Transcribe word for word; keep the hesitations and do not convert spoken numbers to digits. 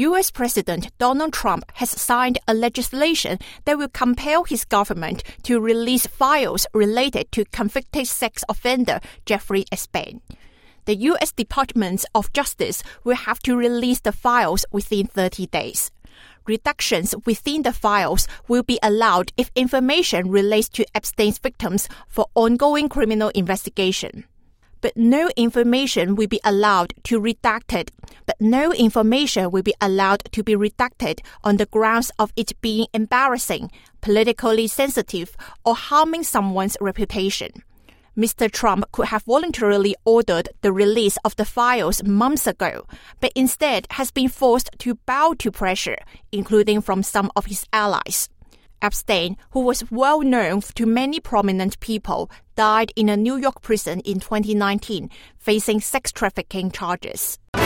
U S President Donald Trump has signed a legislation that will compel his government to release files related to convicted sex offender Jeffrey Epstein. The U S Department of Justice will have to release the files within thirty days. Redactions within the files will be allowed if information relates to Epstein's victims for ongoing criminal investigation. But no information will be allowed to redacted, but no information will be allowed to be redacted on the grounds of it being embarrassing, politically sensitive, or harming someone's reputation. Mister Trump could have voluntarily ordered the release of the files months ago, but instead has been forced to bow to pressure, including from some of his allies. Epstein, who was well known to many prominent people, died in a New York prison in twenty nineteen, facing sex trafficking charges.